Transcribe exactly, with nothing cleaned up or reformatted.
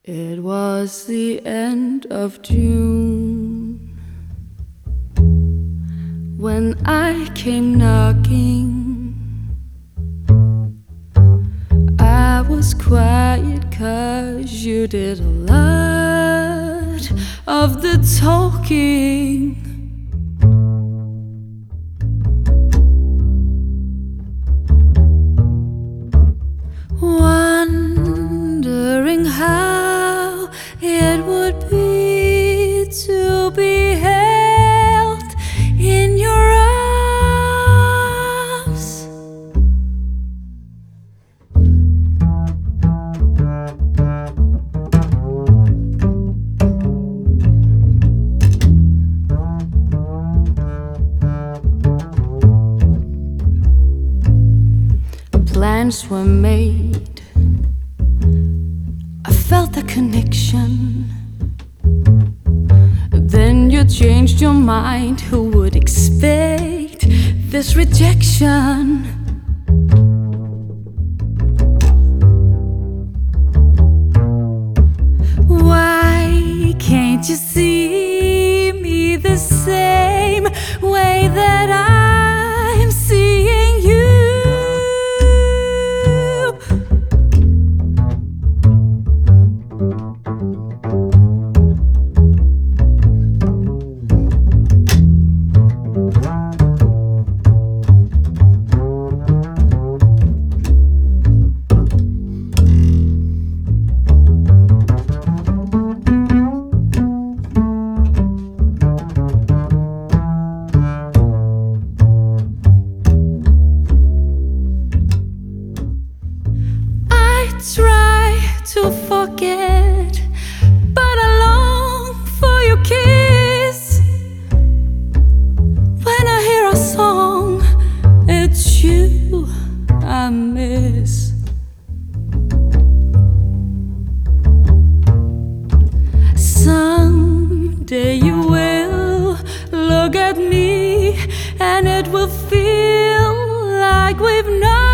It was the end of June when I came knocking. I was quiet 'cause you did a lot of the talking. Wondering how it would be to be held in your arms. Plans were made, I felt the connection. Then you changed your mind. Who would expect this rejection? Why can't you see me the same way that I'm seeing you? Try to forget, but I long for your kiss. When I hear a song, it's you I miss. Someday you will look at me and it will feel like we've known